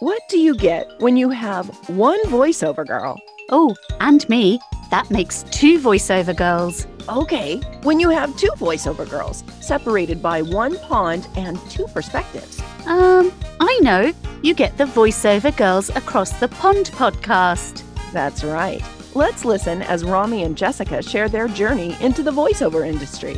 What do you get when you have one voiceover girl? Oh, and me. That makes two voiceover girls. Okay, when you have two voiceover girls, separated by one pond and two perspectives. I know. You get the Voiceover Girls Across the Pond podcast. That's right. Let's listen as Rami and Jessica share their journey into the voiceover industry.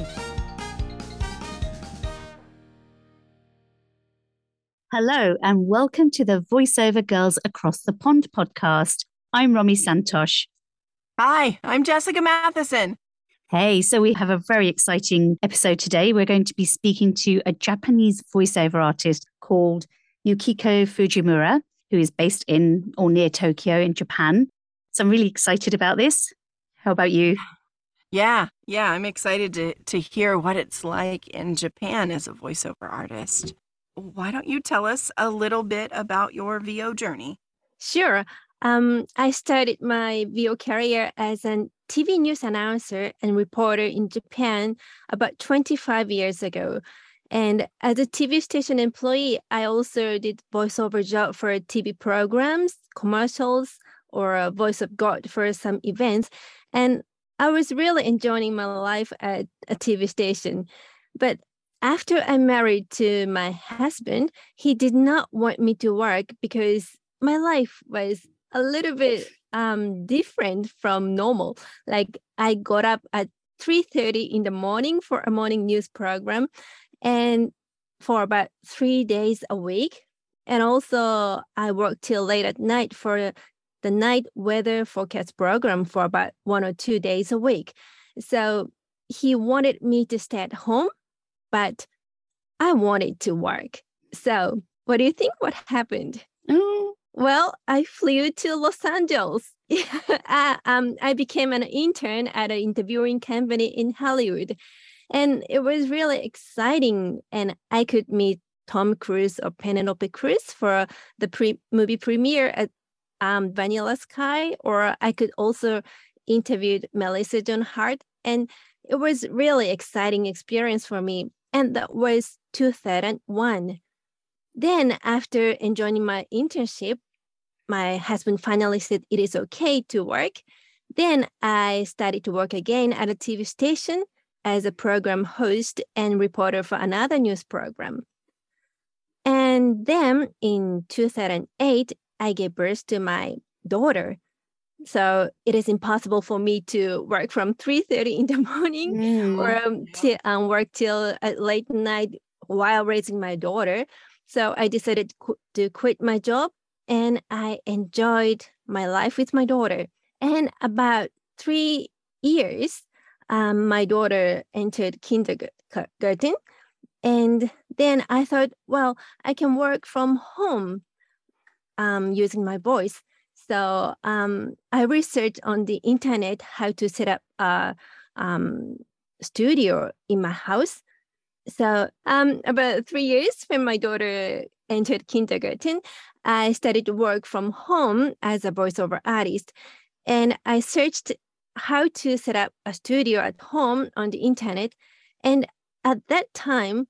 Hello, and welcome to the Voiceover Girls Across the Pond podcast. I'm Romy Santosh. Hi, I'm Jessica Matheson. Hey, so we have a very exciting episode today. We're going to be speaking to a Japanese voiceover artist called Yukiko Fujimura, who is based in or near Tokyo in Japan. So I'm really excited about this. How about you? Yeah, I'm excited to hear what it's like in Japan as a voiceover artist. Why don't you tell us a little bit about your VO journey? Sure. I started my VO career as a TV news announcer and reporter in Japan about 25 years ago. And as a TV station employee, I also did voiceover job for TV programs, commercials, or a voice of God for some events. And I was really enjoying my life at a TV station. But after I married to my husband, he did not want me to work because my life was a little bit different from normal. Like I got up at 3:30 in the morning for a morning news program and for about 3 days a week. And also I worked till late at night for the night weather forecast program for about 1 or 2 days a week. So he wanted me to stay at home, but I wanted to work. So what do you think what happened? Well, I flew to Los Angeles. I became an intern at an interviewing company in Hollywood. And it was really exciting. And I could meet Tom Cruise or Penelope Cruz for the movie premiere at Vanilla Sky. Or I could also interview Melissa Joan Hart. And it was really exciting experience for me. And that was 2001. Then after enjoying my internship, my husband finally said it is okay to work. Then I started to work again at a TV station as a program host and reporter for another news program. And then in 2008, I gave birth to my daughter. So it is impossible for me to work from 3:30 in the morning or to work till late night while raising my daughter. So I decided to quit my job, and I enjoyed my life with my daughter. And about 3 years, my daughter entered kindergarten. And then I thought, well, I can work from home using my voice. So I researched on the internet how to set up a studio in my house. So about 3 years when my daughter entered kindergarten, I started to work from home as a voiceover artist. And I searched how to set up a studio at home on the internet. And at that time,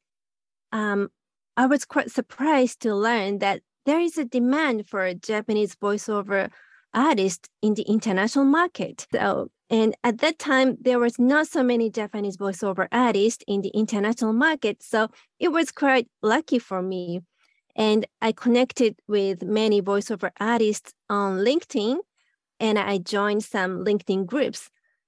I was quite surprised to learn that there is a demand for a Japanese voiceover artist in the international market. And at that time, there was not so many Japanese voiceover artists in the international market. So it was quite lucky for me. And I connected with many voiceover artists on LinkedIn, and I joined some LinkedIn groups.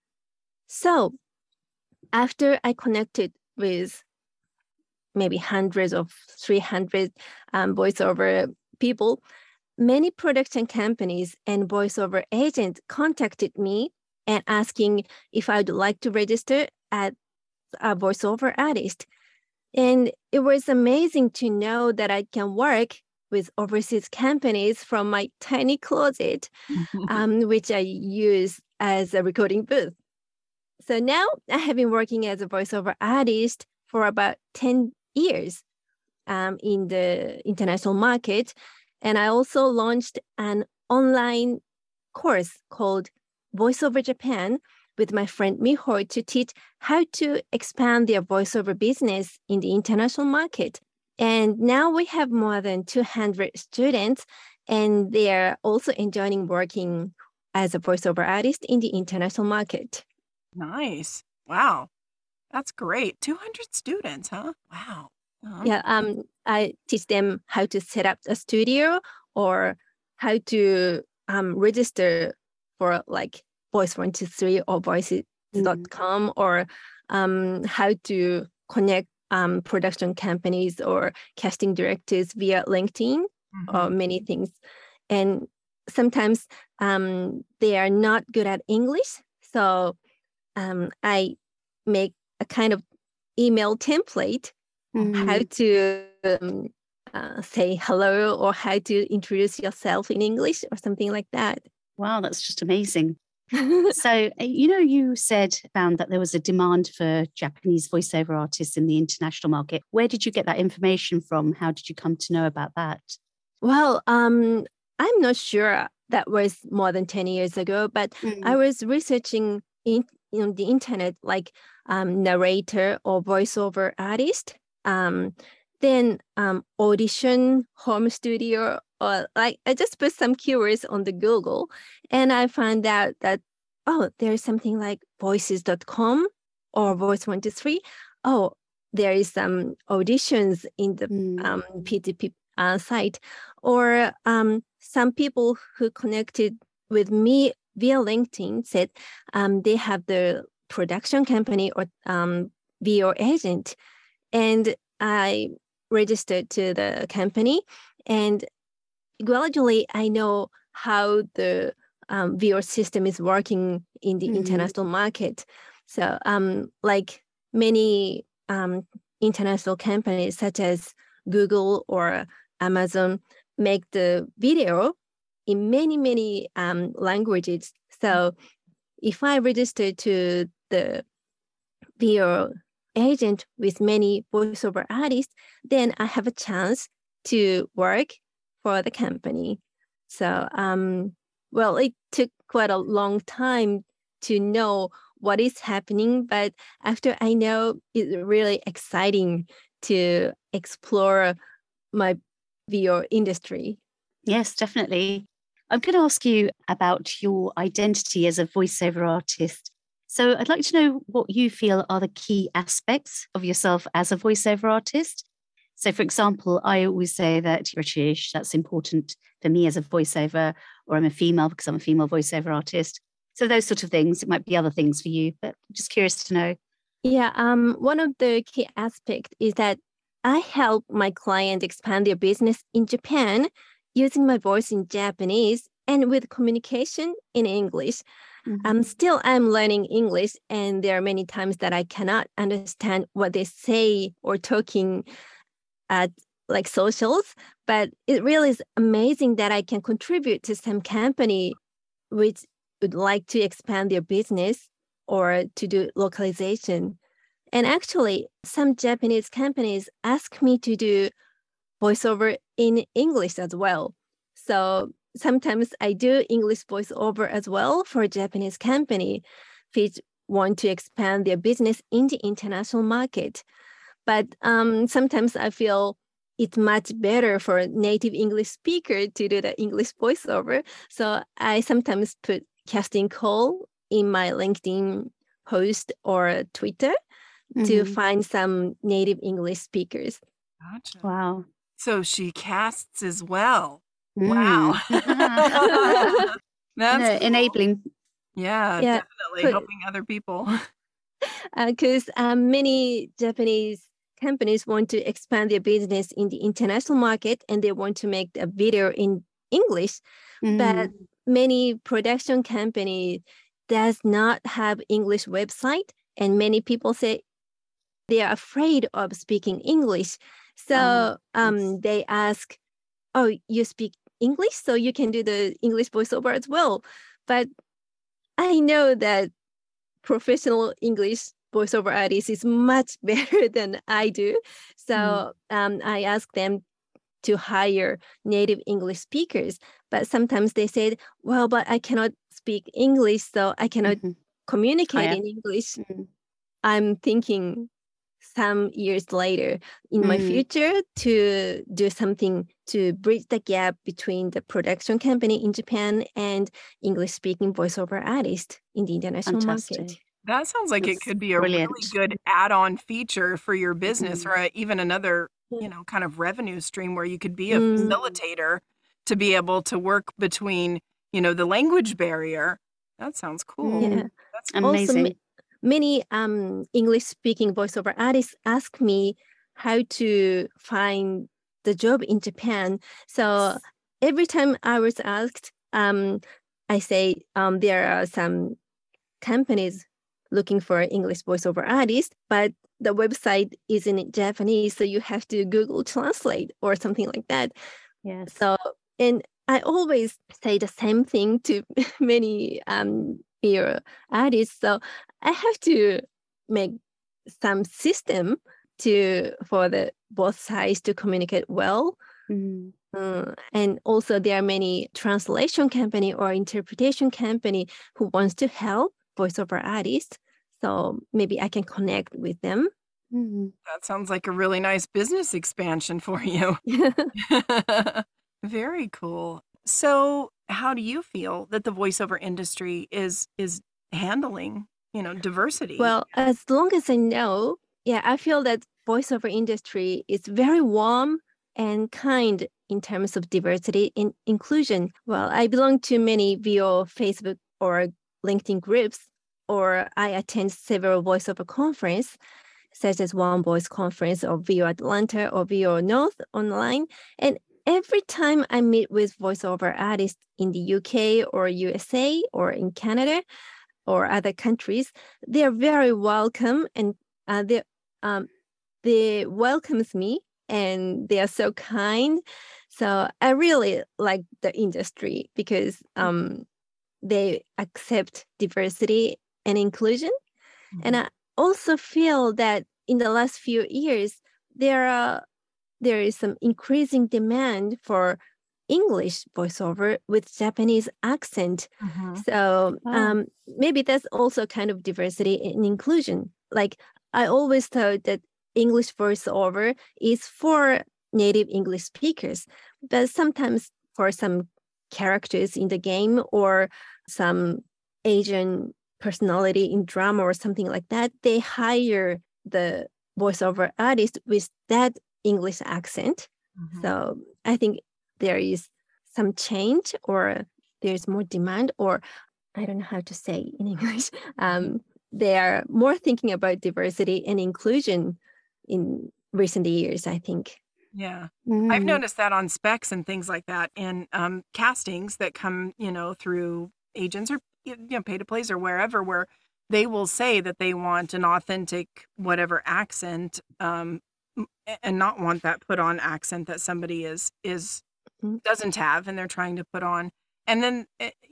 So after I connected with maybe hundreds of 300 voiceover people, many production companies and voiceover agents contacted me and asking if I would like to register as a voiceover artist. And it was amazing to know that I can work with overseas companies from my tiny closet, which I use as a recording booth. So now I have been working as a voiceover artist for about 10 years in the international market. And I also launched an online course called VoiceOver Japan with my friend Miho to teach how to expand their voiceover business in the international market. And now we have more than 200 students and they are also enjoying working as a voiceover artist in the international market. Nice. Wow. That's great. 200 students, huh? Wow. Yeah, I teach them how to set up a studio or how to register for like Voice123 or Voices.com or how to connect production companies or casting directors via LinkedIn or many things. And sometimes they are not good at English. So I make a kind of email template how to say hello or how to introduce yourself in English or something like that. Wow, that's just amazing. So, you found that there was a demand for Japanese voiceover artists in the international market. Where did you get that information from? How did you come to know about that? Well, I'm not sure. That was more than 10 years ago, but I was researching in the internet, like narrator or voiceover artist. Then audition, home studio, or like I just put some keywords on the Google, and I found out that there's something like Voices.com or Voice123. Oh, there is some auditions in the PTP site, or some people who connected with me via LinkedIn said they have the production company or VO agent, and I registered to the company, and gradually I know how the VO system is working in the international market. So like many international companies such as Google or Amazon make the video in many languages. So if I register to the VO agent with many voiceover artists, then I have a chance to work for the company. So, well, it took quite a long time to know what is happening, but after I know, it's really exciting to explore my VO industry. Yes, definitely. I'm going to ask you about your identity as a voiceover artist. So I'd like to know what you feel are the key aspects of yourself as a voiceover artist. So, for example, I always say that British, that's important for me as a voiceover, or I'm a female because I'm a female voiceover artist. So those sort of things. It might be other things for you, but I'm just curious to know. Yeah, one of the key aspects is that I help my client expand their business in Japan using my voice in Japanese and with communication in English. Still, I'm learning English, and there are many times that I cannot understand what they say or talking at like socials, but it really is amazing that I can contribute to some company which would like to expand their business or to do localization. And actually, some Japanese companies ask me to do voiceover in English as well. So sometimes I do English voiceover as well for a Japanese company which want to expand their business in the international market. But sometimes I feel it's much better for a native English speaker to do the English voiceover. So I sometimes put casting call in my LinkedIn post or Twitter to find some native English speakers. Gotcha. Wow. So she casts as well. Wow. That's cool. Enabling. Yeah, definitely helping other people. Because many Japanese companies want to expand their business in the international market, and they want to make a video in English, but many production companies does not have English website, and many people say they are afraid of speaking English. So they ask, oh, you speak English, so you can do the English voiceover as well. But I know that professional English voiceover artist is much better than I do. So I ask them to hire native English speakers. But sometimes they said, well, but I cannot speak English, so I cannot communicate in English. I'm thinking, some years later in my future to do something to bridge the gap between the production company in Japan and English-speaking voiceover artist in the international market. Fantastic. That sounds like it That's could be a brilliant. really good add-on feature for your business, or even another, kind of revenue stream where you could be a facilitator to be able to work between, the language barrier. That sounds cool. Yeah. That's Amazing. Also, many English-speaking voiceover artists ask me how to find the job in Japan. So every time I was asked, I say there are some companies looking for English voiceover artists, but the website is in Japanese, so you have to Google Translate or something like that. Yes. So, and I always say the same thing to many video artists. So I have to make some system for the both sides to communicate well. And also there are many translation company or interpretation company who wants to help voiceover artists. So maybe I can connect with them. That sounds like a really nice business expansion for you. Very cool. So how do you feel that the voiceover industry is handling, diversity? Well, as long as I know, I feel that voiceover industry is very warm and kind in terms of diversity and inclusion. Well, I belong to many VO Facebook or LinkedIn groups, or I attend several voiceover conferences, such as One Voice Conference or VO Atlanta or VO North online. And every time I meet with voiceover artists in the UK or USA or in Canada or other countries, they are very welcome, and they welcomes me, and they are so kind. So I really like the industry because they accept diversity and inclusion. And I also feel that in the last few years, there is some increasing demand for English voiceover with Japanese accent. So maybe that's also kind of diversity and inclusion. Like I always thought that English voiceover is for native English speakers, but sometimes for some characters in the game or some Asian personality in drama or something like that, they hire the voiceover artist with that English accent. So I think there is some change, or there's more demand, or I don't know how to say in English. They are more thinking about diversity and inclusion in recent years, I think. Yeah. I've noticed that on specs and things like that, and castings that come, through agents or pay to plays or wherever, where they will say that they want an authentic whatever accent, and not want that put on accent that somebody doesn't have and they're trying to put on. And then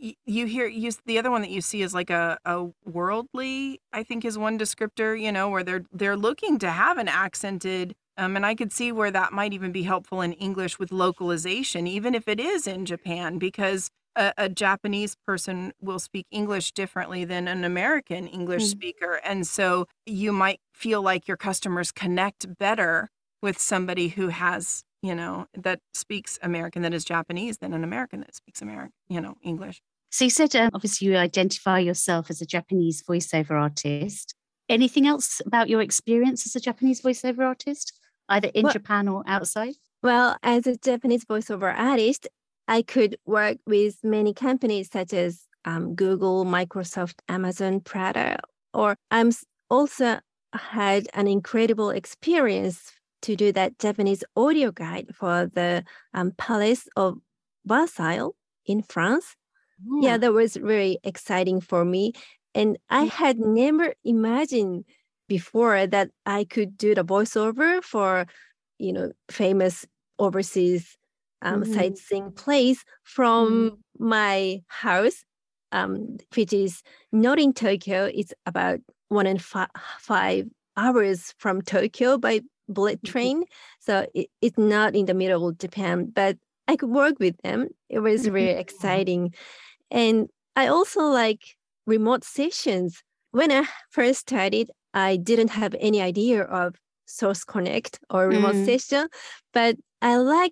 the other one that you see is like a worldly, I think is one descriptor, where they're looking to have an accented, and I could see where that might even be helpful in English with localization, even if it is in Japan, because a Japanese person will speak English differently than an American English speaker. And so you might feel like your customers connect better with somebody who has, that speaks American that is Japanese than an American that speaks English. So you said, obviously, you identify yourself as a Japanese voiceover artist. Anything else about your experience as a Japanese voiceover artist, either in Japan or outside? Well, as a Japanese voiceover artist, I could work with many companies such as Google, Microsoft, Amazon, Prada, or I'm also had an incredible experience to do that Japanese audio guide for the Palace of Versailles in France. Yeah, that was very exciting for me. And I had never imagined before that I could do the voiceover for, famous overseas sightseeing place from my house, which is not in Tokyo. It's about 1.5 hours from Tokyo by bullet train. So it's not in the middle of Japan, but I could work with them. It was really exciting. And I also like remote sessions. When I first started, I didn't have any idea of Source Connect or remote Mm. session, but I like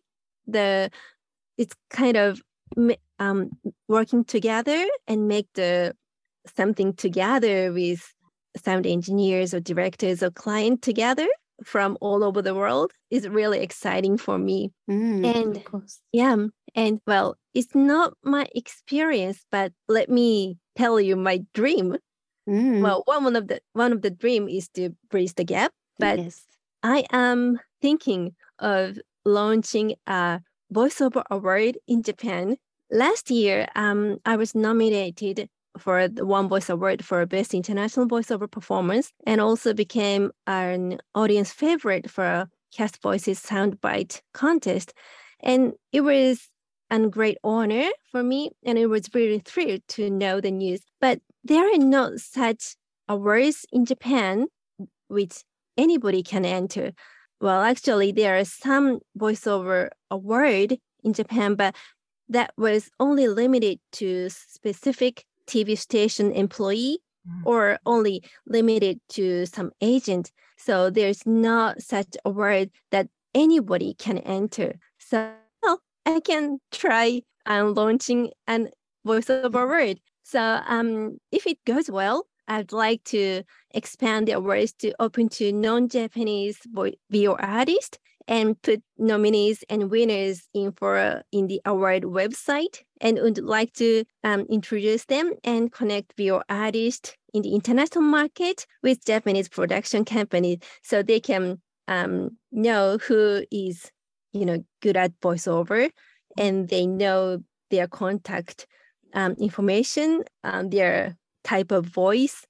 it's kind of working together and make something together with sound engineers or directors or client together from all over the world is really exciting for me. And of course. yeah, and well, it's not my experience, but let me tell you my dream. Well, one of the dream is to bridge the gap, but Yes. I am thinking of launching a voiceover award in Japan. Last year, I was nominated for the One Voice Award for Best International Voiceover Performance, and also became an audience favorite for Cast Voices Soundbite contest. And it was a great honor for me, and it was really thrilled to know the news. But there are not such awards in Japan which anybody can enter. Well, actually, there are some voiceover award in Japan, but that was only limited to specific TV station employee or only limited to some agent. So there's not such a word that anybody can enter. So I can try launching an voiceover word. So if it goes well, I'd like to expand the awards to open to non-Japanese VO artists and put nominees and winners in the award website, and would like to introduce them and connect VO artists in the international market with Japanese production companies, so they can know who is good at voiceover, and they know their contact information, their type of voice.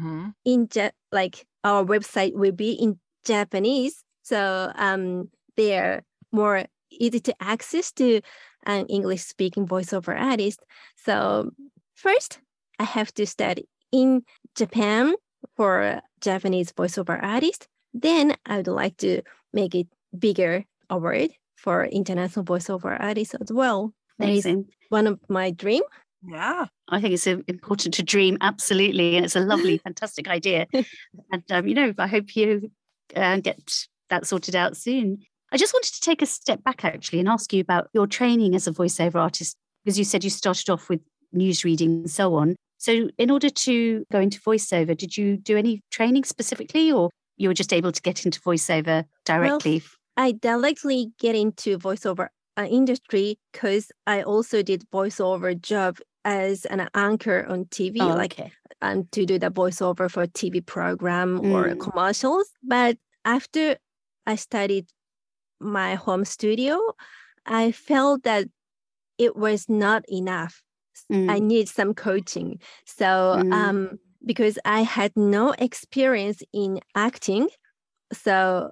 Like our website will be in Japanese, so they are more easy to access to an English-speaking voiceover artist. So first, I have to study in Japan for Japanese voiceover artist. Then I would like to make it bigger award for international voiceover artists as well. Amazing. That is one of my dream. Yeah. I think it's important to dream, absolutely. And it's a lovely, fantastic idea. And, I hope you get that sorted out soon. I just wanted to take a step back, actually, and ask you about your training as a voiceover artist, because you said you started off with news reading and so on. So in order to go into voiceover, did you do any training specifically, or you were just able to get into voiceover directly? Well, I directly get into voiceover industry because I also did voiceover job as an anchor on TV, to do the voiceover for TV program or commercials. But after I studied my home studio, I felt that it was not enough. I need some coaching. So because I had no experience in acting, so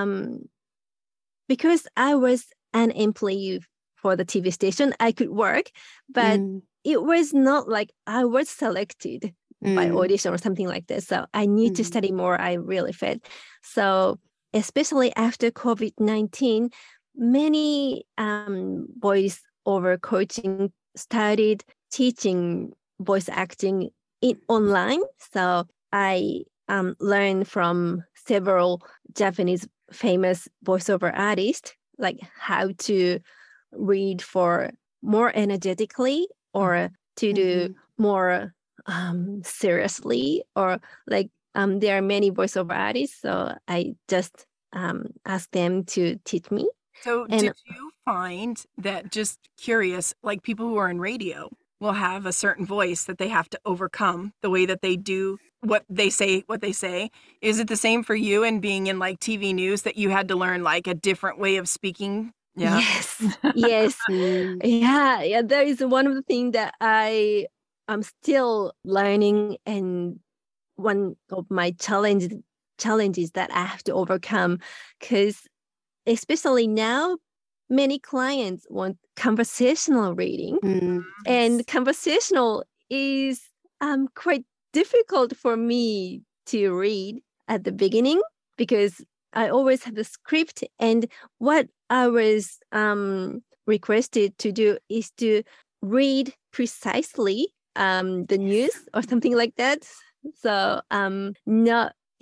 because I was an employee for the TV station, I could work, but it was not like I was selected by audition or something like this. So I need to study more, I really felt. So especially after COVID-19, many voice over coaching started teaching voice acting online. So I learned from several Japanese famous voiceover artists, like how to read for more energetically, or to do more seriously, or like there are many voiceover artists, so I just asked them to teach me. So did you find that, just curious, like people who are in radio will have a certain voice that they have to overcome the way that they do what they say? Is it the same for you in being in like TV news, that you had to learn like a different way of speaking? Yeah. Yes. Yeah. That is one of the things that I am still learning, and one of my challenges that I have to overcome, because especially now, many clients want conversational reading, and conversational is quite difficult for me to read at the beginning, because I always have the script, and what I was requested to do is to read precisely the news or something like that. So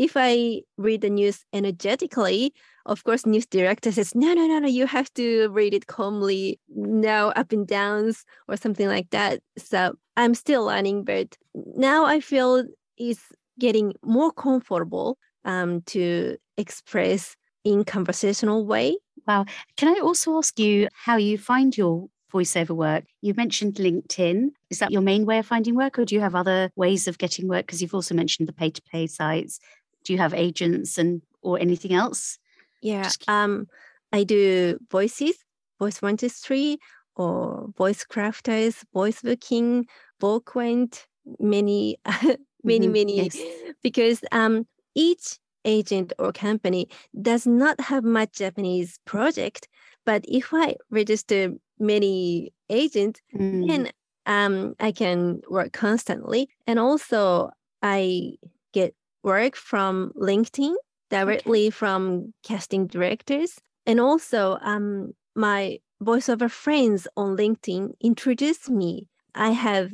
if I read the news energetically, of course, news director says, no, you have to read it calmly, no up and downs or something like that. So I'm still learning, but now I feel it's getting more comfortable to express in conversational way. Wow. Can I also ask you how you find your voiceover work? You mentioned LinkedIn. Is that your main way of finding work, or do you have other ways of getting work? Because you've also mentioned the pay-to-play sites. Do you have agents or anything else? Yeah, I do voice 123, or voice crafters, voice booking, Voquent, many, many, Yes. because each agent or company does not have much Japanese project. But if I register many agents, then I can work constantly. And also I get work from LinkedIn directly from casting directors. And also my voiceover friends on LinkedIn introduced me. I have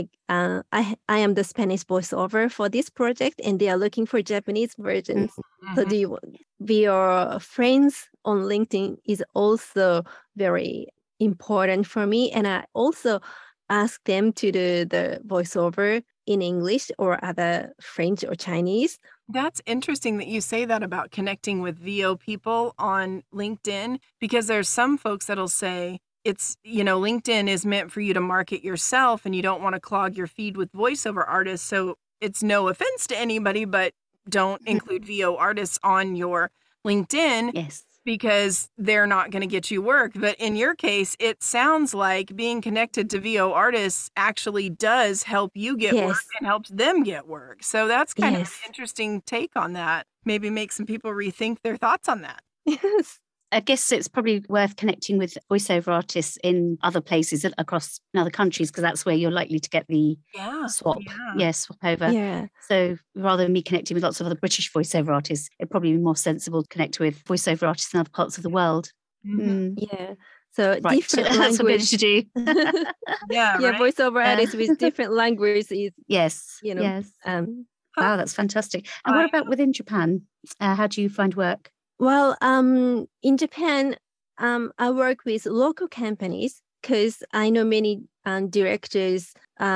I am the Spanish voiceover for this project, and they are looking for Japanese versions. So your friends on LinkedIn is also very important for me. And I also ask them to do the voiceover in English or other French or Chinese. That's interesting that you say that about connecting with VO people on LinkedIn, because there's some folks that'll say it's, LinkedIn is meant for you to market yourself and you don't want to clog your feed with voiceover artists. So it's no offense to anybody, but don't include VO artists on your LinkedIn. Yes. Because they're not going to get you work. But in your case, it sounds like being connected to VO artists actually does help you get work and helps them get work. So that's kind of an interesting take on that. Maybe make some people rethink their thoughts on that. Yes. I guess it's probably worth connecting with voiceover artists in other places across other countries, because that's where you're likely to get the swap. Yeah, swap over. Yeah. So rather than me connecting with lots of other British voiceover artists, it'd probably be more sensible to connect with voiceover artists in other parts of the world. Yeah. So right. different That's language to do. Yeah, right? Voiceover artists with different languages is yes. Wow, that's fantastic. And what about within Japan? How do you find work? Well, in Japan, I work with local companies because I know many directors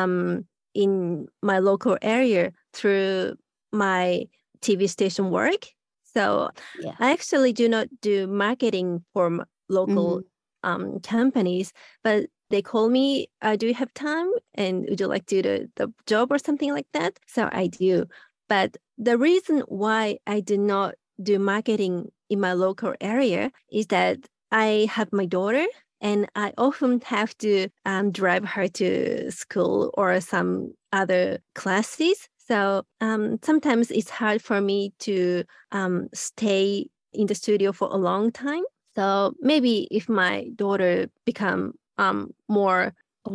in my local area through my TV station work. So I actually do not do marketing for local companies, but they call me, do you have time? And would you like to do the job or something like that? So I do. But the reason why I do not do marketing in my local area is that I have my daughter and I often have to drive her to school or some other classes. So sometimes it's hard for me to stay in the studio for a long time. So maybe if my daughter become more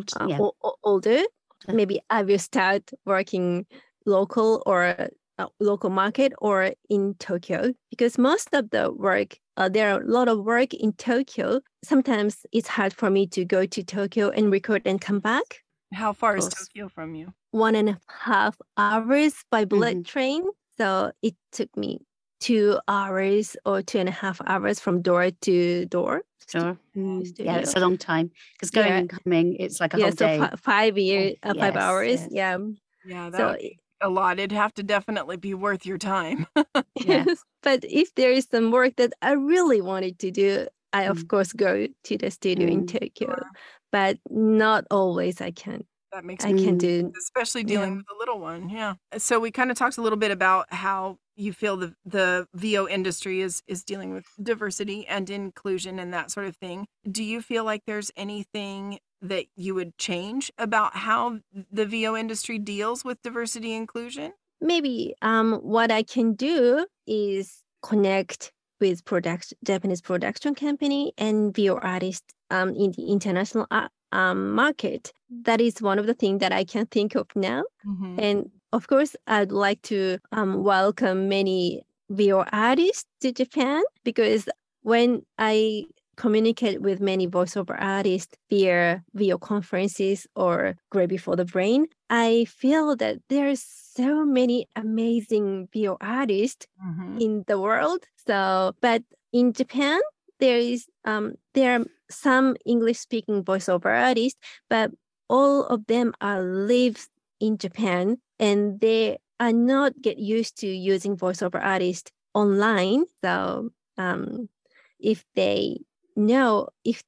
older, maybe I will start working local or local market or in Tokyo, because most of the work, there are a lot of work in Tokyo. Sometimes it's hard for me to go to Tokyo and record and come back. How far is Tokyo from you? 1.5 hours by bullet train. So it took me 2 hours or 2.5 hours from door to door. Sure. Yeah, it's a long time because going and coming, it's like a whole day. So 5 hours. Yeah. Yeah, that would be a lot. It'd have to definitely be worth your time. Yes. But if there is some work that I really wanted to do, I of course go to the studio in Tokyo, but not always I can. That makes I can do, especially dealing with a little one. Yeah. So we kind of talked a little bit about how you feel the VO industry is dealing with diversity and inclusion and that sort of thing. Do you feel like there's anything that you would change about how the VO industry deals with diversity and inclusion? Maybe what I can do is connect with Japanese production company and VO artists in the international market. That is one of the things that I can think of now. And of course, I'd like to welcome many VO artists to Japan, because when I communicate with many voiceover artists via video conferences or Great Before the Brain, I feel that there's so many amazing video artists in the world. So, but in Japan, there are some English-speaking voiceover artists, but all of them live in Japan, and they are not get used to using voiceover artists online. So, if they know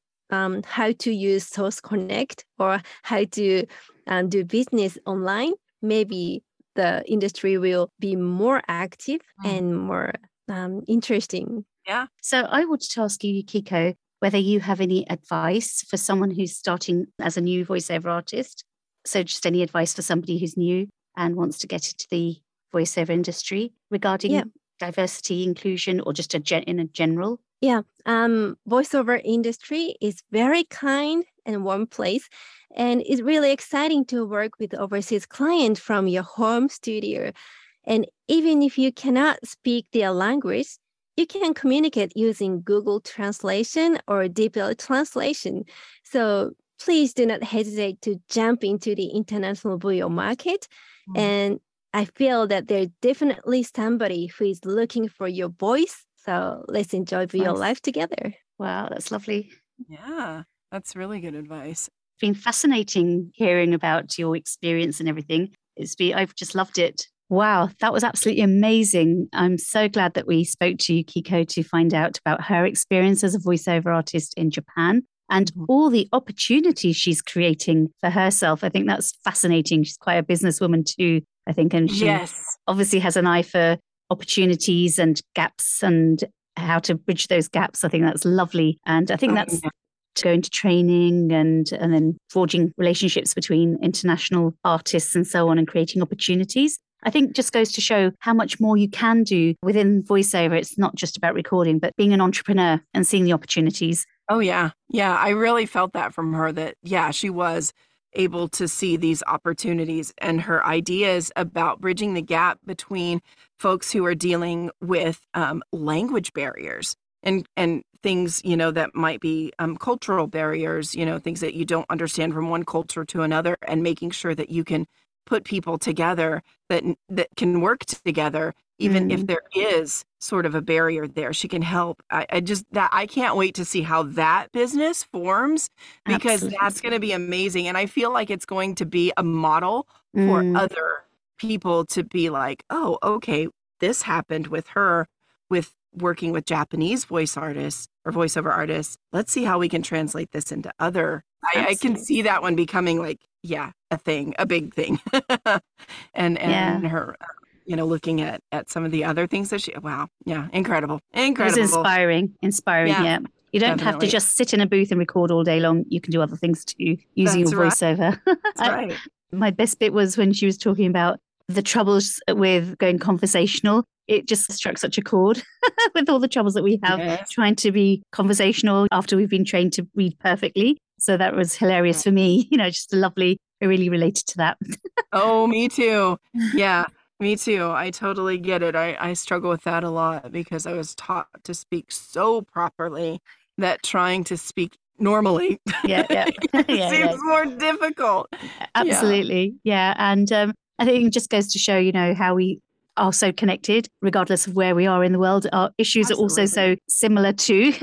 how to use Source Connect or how to do business online, maybe the industry will be more active and more interesting. Yeah. So I wanted to ask you, Yukiko, whether you have any advice for someone who's starting as a new voiceover artist. So just any advice for somebody who's new and wants to get into the voiceover industry regarding diversity, inclusion, or just in a general? Yeah, voiceover industry is very kind and warm place, and it's really exciting to work with overseas clients from your home studio. And even if you cannot speak their language, you can communicate using Google Translation or DeepL Translation. So please do not hesitate to jump into the international video market. And I feel that there's definitely somebody who is looking for your voice. So let's enjoy video life together. Wow, that's lovely. Yeah, that's really good advice. It's been fascinating hearing about your experience and everything. I've just loved it. Wow, that was absolutely amazing. I'm so glad that we spoke to Yukiko to find out about her experience as a voiceover artist in Japan and all the opportunities she's creating for herself. I think that's fascinating. She's quite a businesswoman too, I think, and she obviously has an eye for opportunities and gaps and how to bridge those gaps. I think that's lovely. And I think that's to go into training and then forging relationships between international artists and so on and creating opportunities. I think just goes to show how much more you can do within voiceover. It's not just about recording, but being an entrepreneur and seeing the opportunities. Oh, yeah. Yeah, I really felt that from her that, she was able to see these opportunities, and her ideas about bridging the gap between folks who are dealing with language barriers and things, that might be cultural barriers, things that you don't understand from one culture to another, and making sure that you can put people together that can work together, even if there is sort of a barrier there. She can help. I can't wait to see how that business forms, because that's going to be amazing. And I feel like it's going to be a model for other people to be like, oh, okay, this happened with her, with working with Japanese voice artists or voiceover artists. Let's see how we can translate this into other. I can see that one becoming like, a big thing. and her, looking at some of the other things that incredible. It was inspiring. Yeah. You don't have to just sit in a booth and record all day long. You can do other things too, using your voiceover. That's right. My best bit was when she was talking about the troubles with going conversational. It just struck such a chord with all the troubles that we have trying to be conversational after we've been trained to read perfectly. So that was hilarious for me, just lovely. I really related to that. Oh, me too. Yeah, me too. I totally get it. I struggle with that a lot because I was taught to speak so properly that trying to speak normally seems more difficult. Absolutely. Yeah. And I think it just goes to show, how we are so connected, regardless of where we are in the world. Our issues are also so similar too.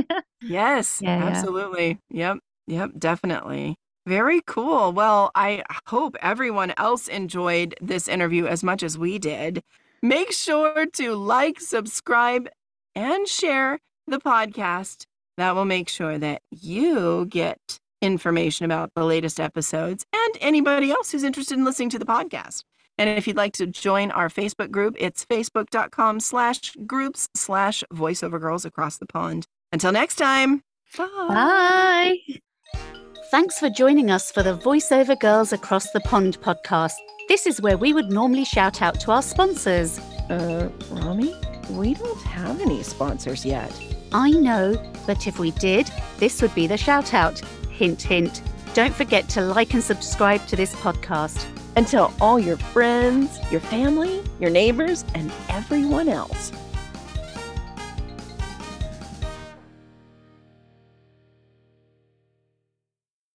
Yes, absolutely. Yep, definitely. Very cool. Well, I hope everyone else enjoyed this interview as much as we did. Make sure to like, subscribe, and share the podcast. That will make sure that you get information about the latest episodes and anybody else who's interested in listening to the podcast. And if you'd like to join our Facebook group, it's facebook.com/groups/voiceovergirls across the pond. Until next time. Bye. Thanks for joining us for the Voiceover Girls Across the Pond podcast. This is where we would normally shout out to our sponsors. Rami, we don't have any sponsors yet. I know, but if we did, this would be the shout out. Hint, hint. Don't forget to like and subscribe to this podcast. And tell all your friends, your family, your neighbors, and everyone else.